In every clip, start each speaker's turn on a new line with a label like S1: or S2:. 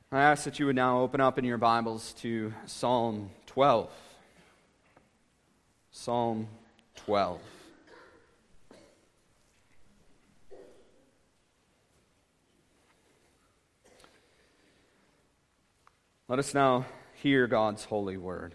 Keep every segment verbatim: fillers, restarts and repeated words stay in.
S1: I ask that you would now open up in your Bibles to Psalm twelve. Psalm twelve. Let us now hear God's holy word.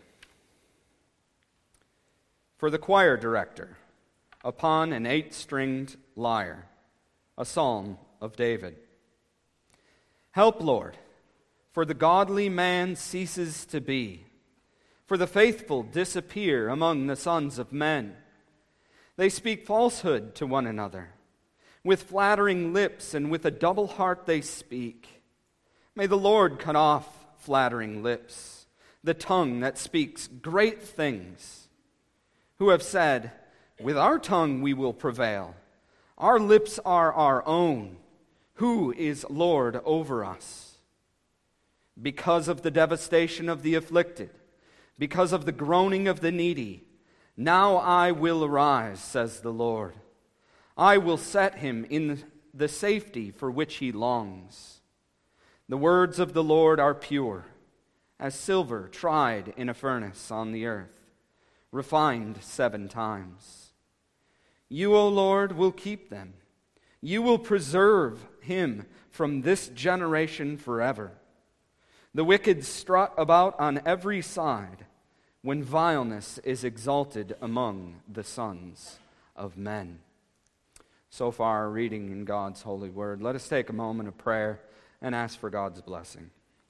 S1: For the choir director, upon an eight-stringed lyre, a psalm of David. Help, Lord, for the godly man ceases to be, for the faithful disappear among the sons of men. They speak falsehood to one another. With flattering lips and with a double heart they speak. May the Lord cut off flattering lips, the tongue that speaks great things, who have said, with our tongue we will prevail. Our lips are our own. Who is Lord over us? Because of the devastation of the afflicted, because of the groaning of the needy, now I will arise, says the Lord. I will set him in the safety for which he longs. The words of the Lord are pure, as silver tried in a furnace on the earth, refined seven times. You, O Lord, will keep them. You will preserve him from this generation forever. The wicked strut about on every side when vileness is exalted among the sons of men. So far, our reading in God's holy word. Let us take a moment of prayer and ask for God's blessing.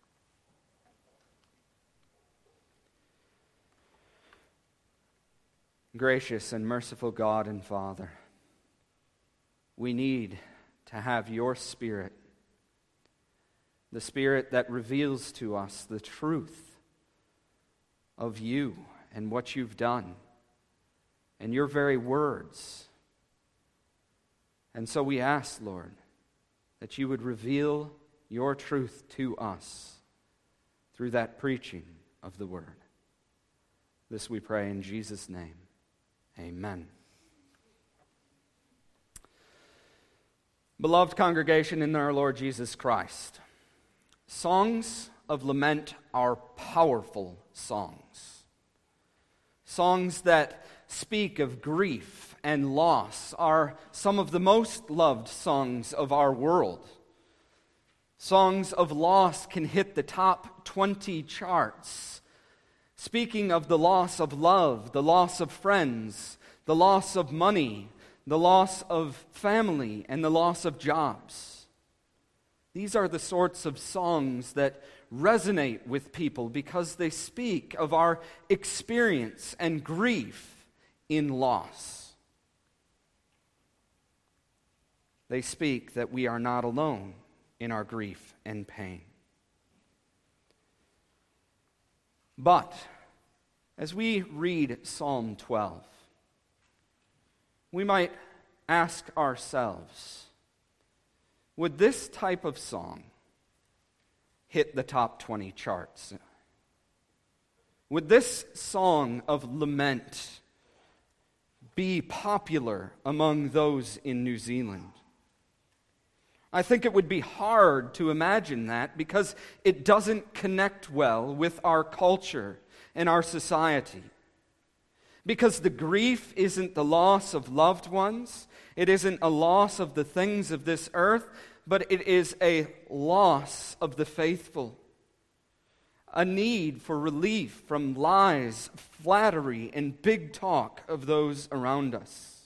S1: Gracious and merciful God and Father, we need to have your Spirit, the Spirit that reveals to us the truth of you and what you've done and your very words. And so we ask, Lord, that you would reveal your truth to us through that preaching of the word. This we pray in Jesus' name. Amen. Beloved congregation in our Lord Jesus Christ, songs of lament are powerful songs. Songs that speak of grief and loss are some of the most loved songs of our world. Songs of loss can hit the top twenty charts, speaking of the loss of love, the loss of friends, the loss of money, the loss of family, and the loss of jobs. These are the sorts of songs that resonate with people because they speak of our experience and grief in loss. They speak that we are not alone in our grief and pain. But as we read Psalm twelve, we might ask ourselves, would this type of song hit the top twenty charts? Would this song of lament be popular among those in New Zealand? I think it would be hard to imagine that because it doesn't connect well with our culture and our society. Because the grief isn't the loss of loved ones, it isn't a loss of the things of this earth, but it is a loss of the faithful. A need for relief from lies, flattery, and big talk of those around us.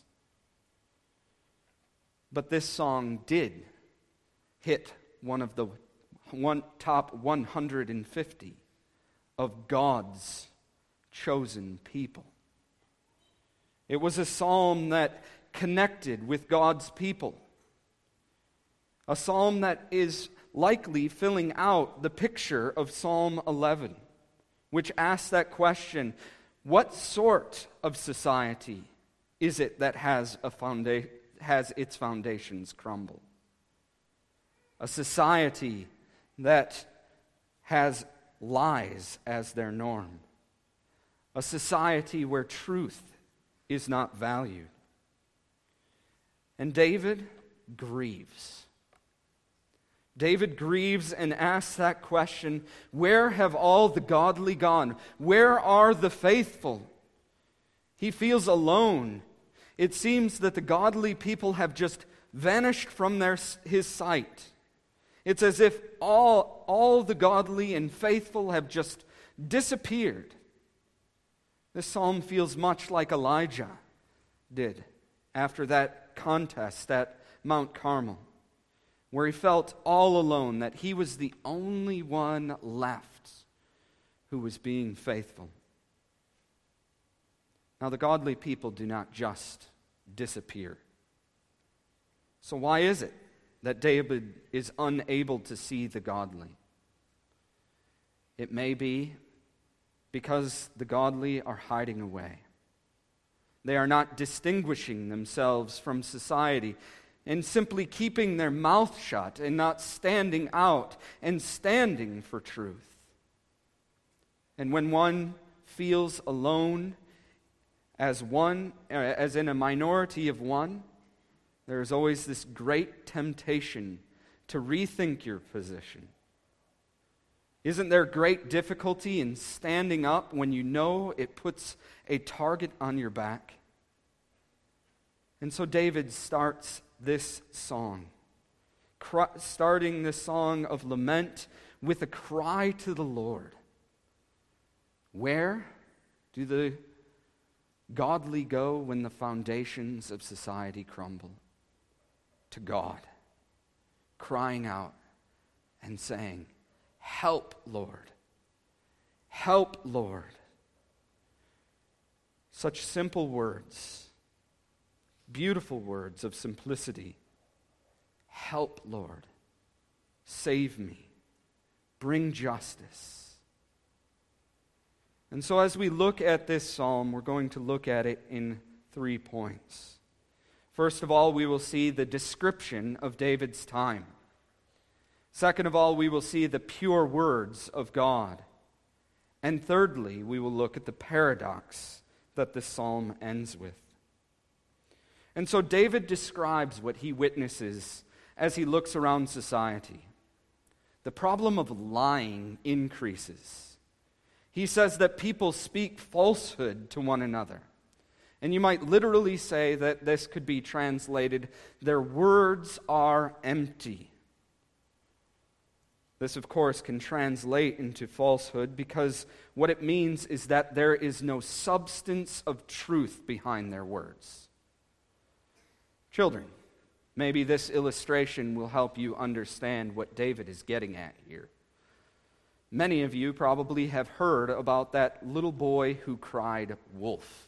S1: But this song did hit one of the one, top one hundred fifty of God's chosen people. It was a psalm that connected with God's people. A psalm that is likely filling out the picture of Psalm eleven, which asks that question, what sort of society is it that has a founda- has its foundations crumble? A society that has lies as their norm. A society where truth is not valued. And David grieves. David grieves and asks that question, where have all the godly gone? Where are the faithful? He feels alone. It seems that the godly people have just vanished from their, his sight. It's as if all, all the godly and faithful have just disappeared. This psalm feels much like Elijah did after that contest at Mount Carmel, where he felt all alone, that he was the only one left who was being faithful. Now, the godly people do not just disappear. So why is it that David is unable to see the godly? It may be because the godly are hiding away. They are not distinguishing themselves from society and simply keeping their mouth shut and not standing out and standing for truth. And when one feels alone as one, as in a minority of one, there is always this great temptation to rethink your position. Isn't there great difficulty in standing up when you know it puts a target on your back? And so David starts this song, cry, starting this song of lament with a cry to the Lord. Where do the godly go when the foundations of society crumble? To God, crying out and saying, "Help, Lord. Help, Lord." Such simple words, beautiful words of simplicity. Help, Lord. Save me. Bring justice. And so as we look at this psalm, we're going to look at it in three points. First of all, we will see the description of David's time. Second of all, we will see the pure words of God. And thirdly, we will look at the paradox that the psalm ends with. And so David describes what he witnesses as he looks around society. The problem of lying increases. He says that people speak falsehood to one another. And you might literally say that this could be translated, their words are empty. This, of course, can translate into falsehood because what it means is that there is no substance of truth behind their words. Children, maybe this illustration will help you understand what David is getting at here. Many of you probably have heard about that little boy who cried wolf.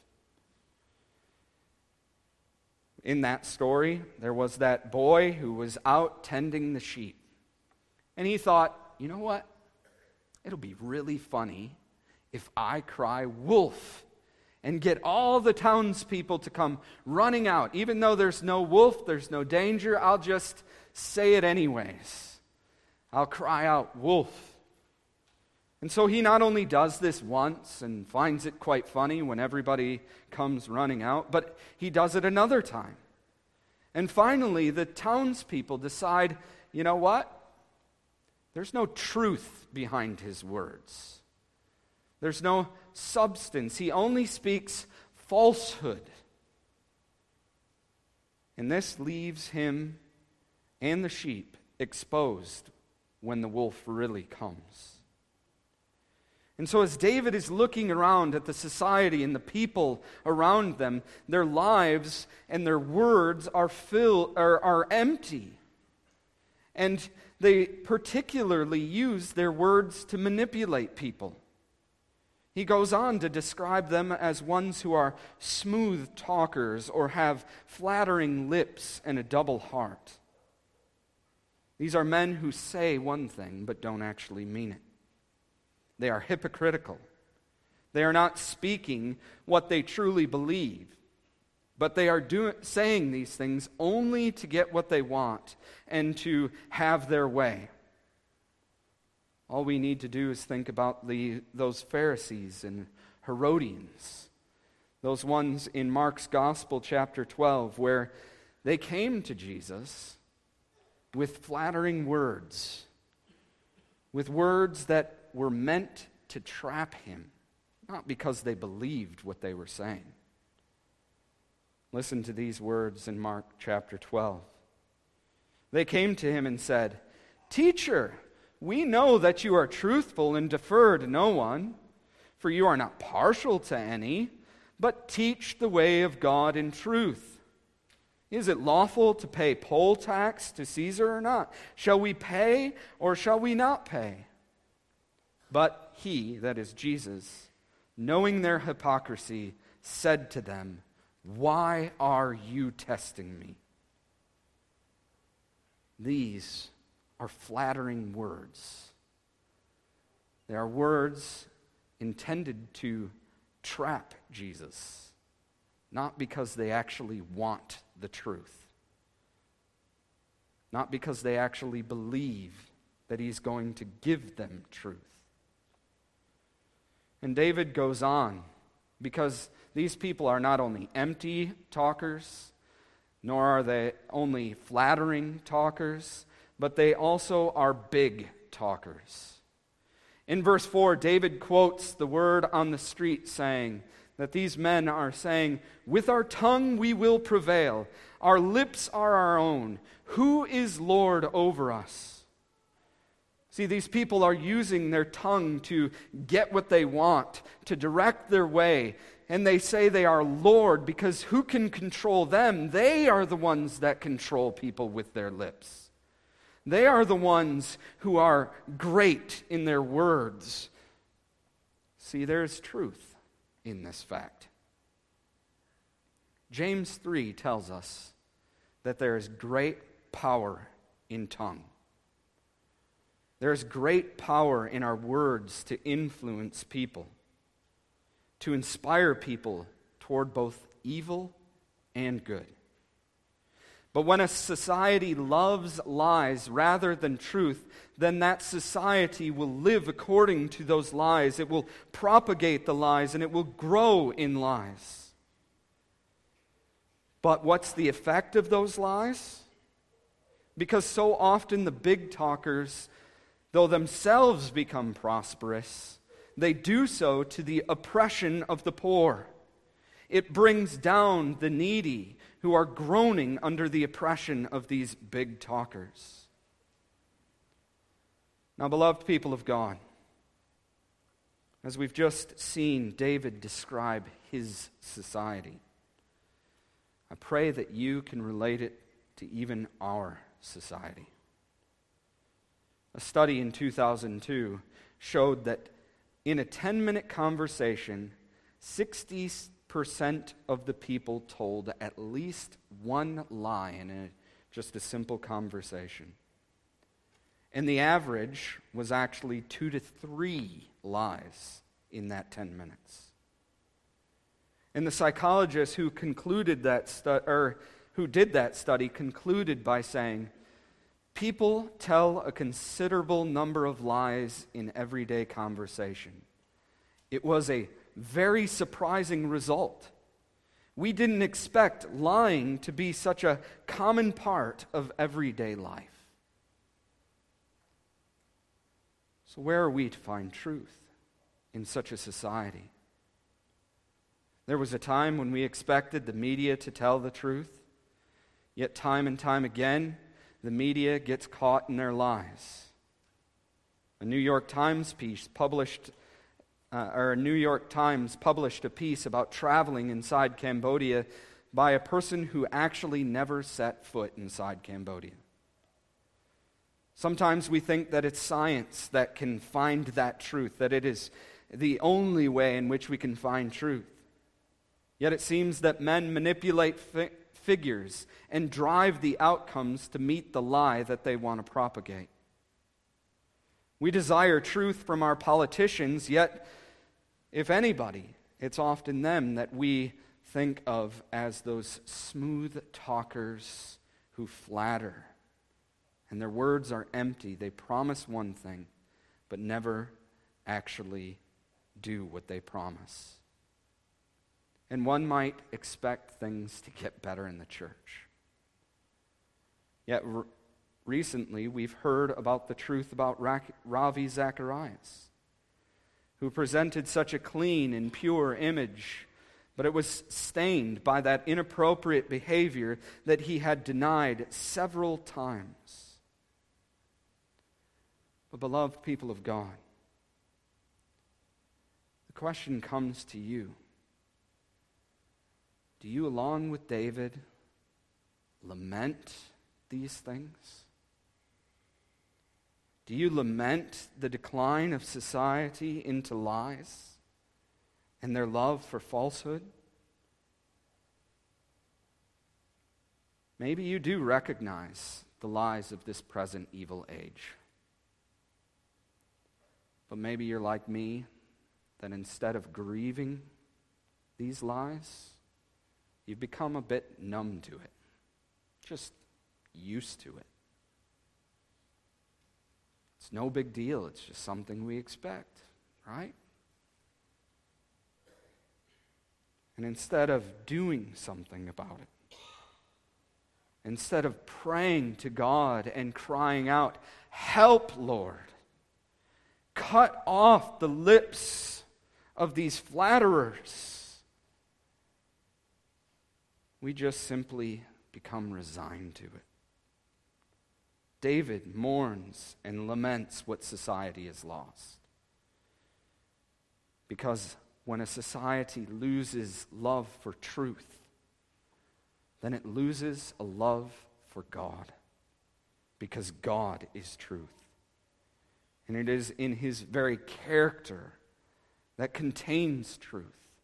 S1: In that story, there was that boy who was out tending the sheep. And he thought, you know what? It'll be really funny if I cry wolf and get all the townspeople to come running out. Even though there's no wolf, there's no danger, I'll just say it anyways. I'll cry out wolf. And so he not only does this once and finds it quite funny when everybody comes running out, but he does it another time. And finally, the townspeople decide, you know what? There's no truth behind his words. There's no substance. He only speaks falsehood. And this leaves him and the sheep exposed when the wolf really comes. And so as David is looking around at the society and the people around them, their lives and their words are fill, are, are empty. And they particularly use their words to manipulate people. He goes on to describe them as ones who are smooth talkers or have flattering lips and a double heart. These are men who say one thing but don't actually mean it. They are hypocritical. They are not speaking what they truly believe, but they are doing, saying these things only to get what they want and to have their way. All we need to do is think about the, those Pharisees and Herodians, those ones in Mark's Gospel, chapter twelve, where they came to Jesus with flattering words, with words that were meant to trap him, not because they believed what they were saying. Listen to these words in Mark chapter twelve. They came to him and said, "Teacher, we know that you are truthful and defer to no one, for you are not partial to any, but teach the way of God in truth. Is it lawful to pay poll tax to Caesar or not? Shall we pay or shall we not pay?" But he, that is Jesus, knowing their hypocrisy, said to them, "Why are you testing me?" These are flattering words. They are words intended to trap Jesus, not because they actually want the truth, not because they actually believe that he's going to give them truth. And David goes on, because these people are not only empty talkers, nor are they only flattering talkers, but they also are big talkers. In verse four, David quotes the word on the street saying that these men are saying, "With our tongue we will prevail. Our lips are our own. Who is Lord over us?" See, these people are using their tongue to get what they want, to direct their way. And they say they are Lord because who can control them? They are the ones that control people with their lips. They are the ones who are great in their words. See, there's truth in this fact. James three tells us that there is great power in tongue. There is great power in our words to influence people, to inspire people toward both evil and good. But when a society loves lies rather than truth, then that society will live according to those lies. It will propagate the lies and it will grow in lies. But what's the effect of those lies? Because so often the big talkers, though themselves become prosperous, they do so to the oppression of the poor. It brings down the needy who are groaning under the oppression of these big talkers. Now, beloved people of God, as we've just seen David describe his society, I pray that you can relate it to even our society. A study in two thousand two showed that in a ten-minute conversation, sixty percent of the people told at least one lie in a, just a simple conversation. And the average was actually two to three lies in that ten minutes. And the psychologist who concluded that stu- or who did that study concluded by saying, people tell a considerable number of lies in everyday conversation. It was a very surprising result. We didn't expect lying to be such a common part of everyday life. So where are we to find truth in such a society? There was a time when we expected the media to tell the truth, yet time and time again, the media gets caught in their lies. A New York Times piece published, uh, or a New York Times published a piece about traveling inside Cambodia by a person who actually never set foot inside Cambodia. Sometimes we think that it's science that can find that truth, that it is the only way in which we can find truth. Yet it seems that men manipulate fi- figures and drive the outcomes to meet the lie that they want to propagate. We desire truth from our politicians, yet, if anybody, it's often them that we think of as those smooth talkers who flatter. And their words are empty. They promise one thing, but never actually do what they promise. And one might expect things to get better in the church. Yet r- recently, we've heard about the truth about Ravi Zacharias, who presented such a clean and pure image, but it was stained by that inappropriate behavior that he had denied several times. But beloved people of God, the question comes to you. Do you, along with David, lament these things? Do you lament the decline of society into lies and their love for falsehood? Maybe you do recognize the lies of this present evil age. But maybe you're like me, that instead of grieving these lies, you've become a bit numb to it, just used to it. It's no big deal, it's just something we expect, right? And instead of doing something about it, instead of praying to God and crying out, "Help, Lord," cut off the lips of these flatterers, we just simply become resigned to it. David mourns and laments what society has lost. Because when a society loses love for truth, then it loses a love for God. Because God is truth. And it is in His very character that contains truth.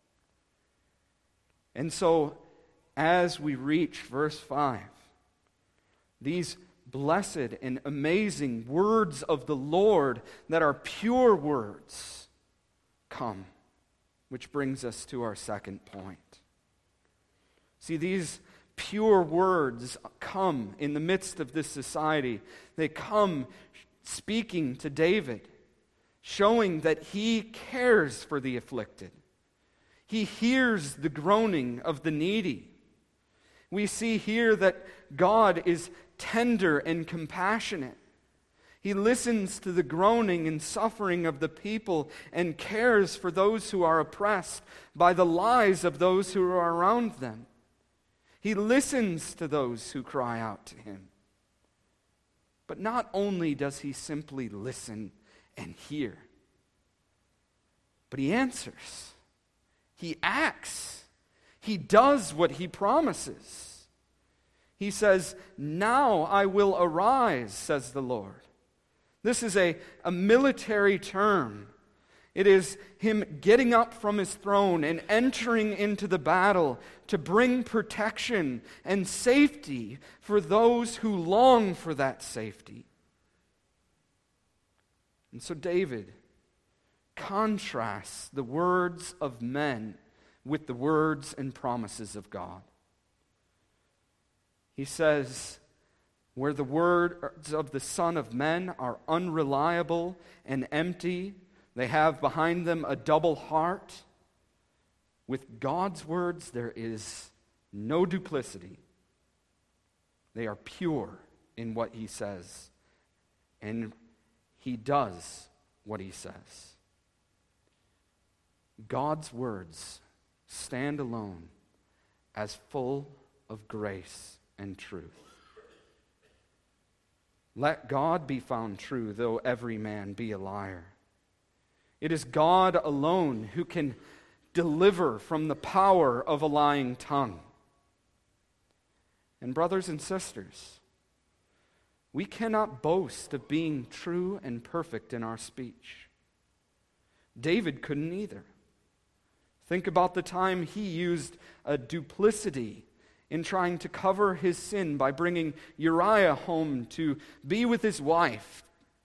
S1: And so, as we reach verse five, these blessed and amazing words of the Lord that are pure words come, which brings us to our second point. See, these pure words come in the midst of this society. They come speaking to David, showing that he cares for the afflicted. He hears the groaning of the needy. We see here that God is tender and compassionate. He listens to the groaning and suffering of the people and cares for those who are oppressed by the lies of those who are around them. He listens to those who cry out to Him. But not only does He simply listen and hear, but He answers. He acts. He does what He promises. He says, "Now I will arise," says the Lord. This is a, a military term. It is Him getting up from His throne and entering into the battle to bring protection and safety for those who long for that safety. And so David contrasts the words of men with the words and promises of God. He says, where the words of the Son of Men are unreliable and empty, they have behind them a double heart. With God's words, there is no duplicity. They are pure in what He says, and He does what He says. God's words stand alone as full of grace and truth. Let God be found true, though every man be a liar. It is God alone who can deliver from the power of a lying tongue. And brothers and sisters, we cannot boast of being true and perfect in our speech. David couldn't either. Think about the time he used a duplicity in trying to cover his sin by bringing Uriah home to be with his wife.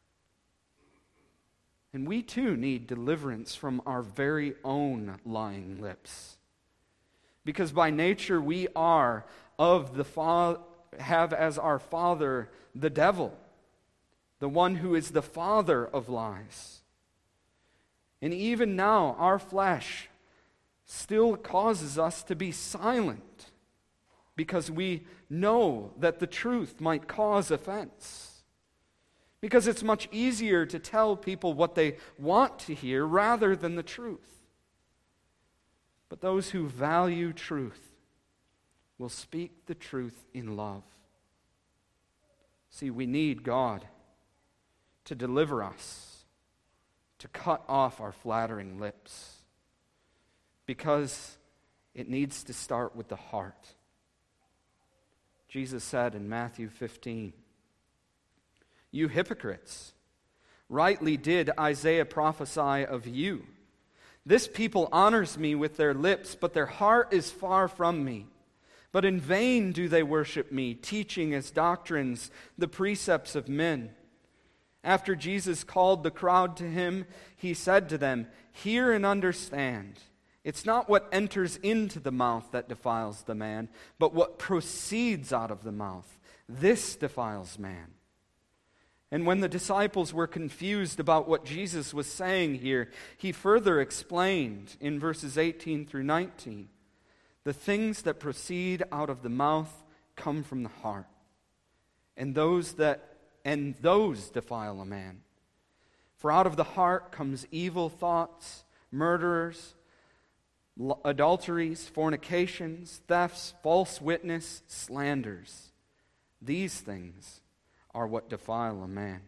S1: And we too need deliverance from our very own lying lips. Because by nature we are of the fa- have as our father the devil, the one who is the father of lies. And even now our flesh still causes us to be silent because we know that the truth might cause offense. Because it's much easier to tell people what they want to hear rather than the truth. But those who value truth will speak the truth in love. See, we need God to deliver us, to cut off our flattering lips, because it needs to start with the heart. Jesus said in Matthew fifteen, "You hypocrites, rightly did Isaiah prophesy of you. This people honors me with their lips, but their heart is far from me. But in vain do they worship me, teaching as doctrines the precepts of men." After Jesus called the crowd to him, he said to them, "Hear and understand. It's not what enters into the mouth that defiles the man, but what proceeds out of the mouth. This defiles man." And when the disciples were confused about what Jesus was saying here, he further explained in verses eighteen through nineteen, "The things that proceed out of the mouth come from the heart, and those that and those defile a man. For out of the heart comes evil thoughts, murderers, adulteries, fornications, thefts, false witness, slanders. These things are what defile a man."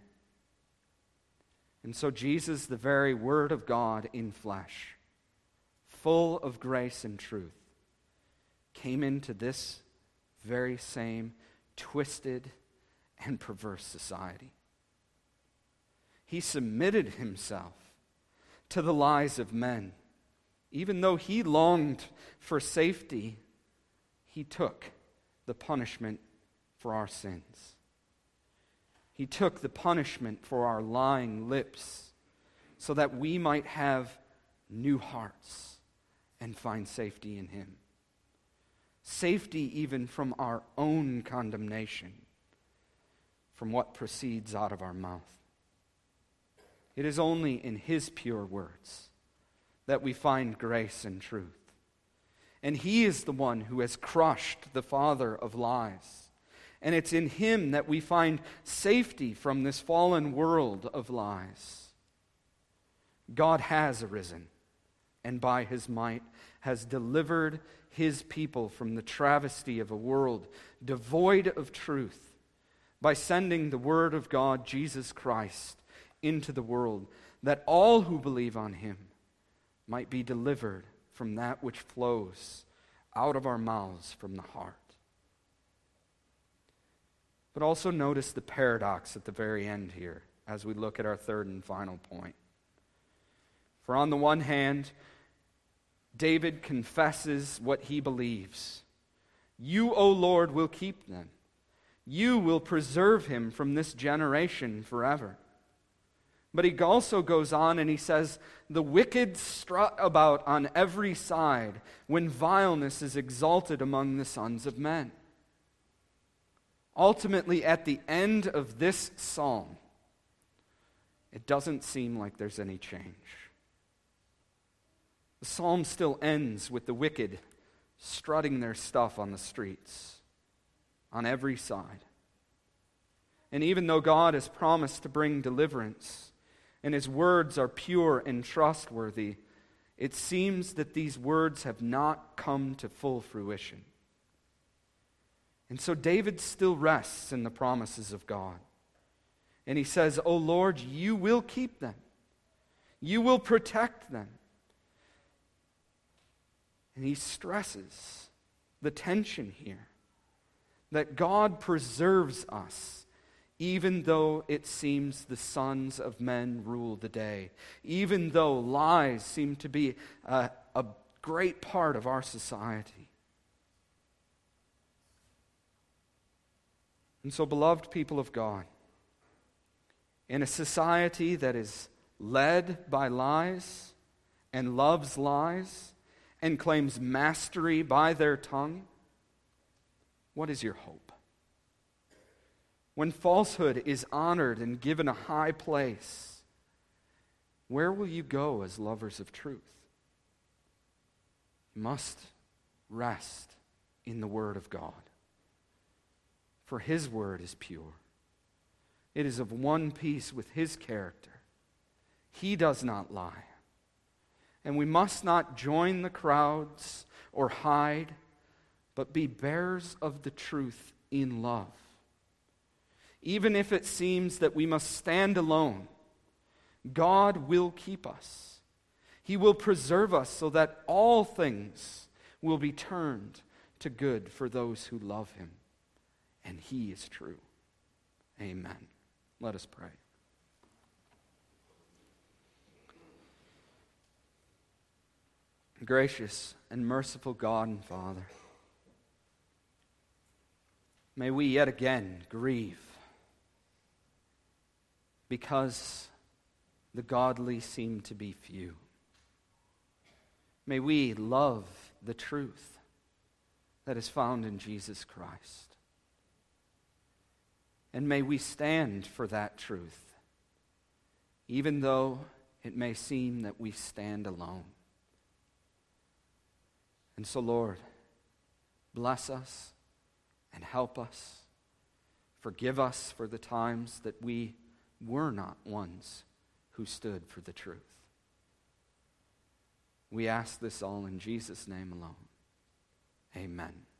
S1: And so Jesus, the very Word of God in flesh, full of grace and truth, came into this very same twisted and perverse society. He submitted himself to the lies of men. Even though he longed for safety, he took the punishment for our sins. He took the punishment for our lying lips so that we might have new hearts and find safety in him. Safety even from our own condemnation, from what proceeds out of our mouth. It is only in his pure words that we find grace and truth. And he is the one who has crushed the father of lies. And it's in him that we find safety from this fallen world of lies. God has arisen, and by his might has delivered his people from the travesty of a world devoid of truth, by sending the Word of God, Jesus Christ, into the world, that all who believe on him might be delivered from that which flows out of our mouths from the heart. But also notice the paradox at the very end here as we look at our third and final point. For on the one hand, David confesses what he believes. "You, O Lord, will keep them. You will preserve him from this generation forever." But he also goes on and he says, "The wicked strut about on every side when vileness is exalted among the sons of men." Ultimately, at the end of this psalm, it doesn't seem like there's any change. The psalm still ends with the wicked strutting their stuff on the streets, on every side. And even though God has promised to bring deliverance, and his words are pure and trustworthy, it seems that these words have not come to full fruition. And so David still rests in the promises of God. And he says, "O Lord, you will keep them. You will protect them." And he stresses the tension here, that God preserves us, even though it seems the sons of men rule the day, even though lies seem to be a, a great part of our society. And so, beloved people of God, in a society that is led by lies and loves lies and claims mastery by their tongue, what is your hope? When falsehood is honored and given a high place, where will you go as lovers of truth? You must rest in the Word of God. For His Word is pure. It is of one piece with His character. He does not lie. And we must not join the crowds or hide, but be bearers of the truth in love. Even if it seems that we must stand alone, God will keep us. He will preserve us so that all things will be turned to good for those who love Him. And He is true. Amen. Let us pray. Gracious and merciful God and Father, may we yet again grieve because the godly seem to be few. May we love the truth that is found in Jesus Christ. And may we stand for that truth, even though it may seem that we stand alone. And so, Lord, bless us and help us. Forgive us for the times that we were not ones who stood for the truth. We ask this all in Jesus' name alone. Amen.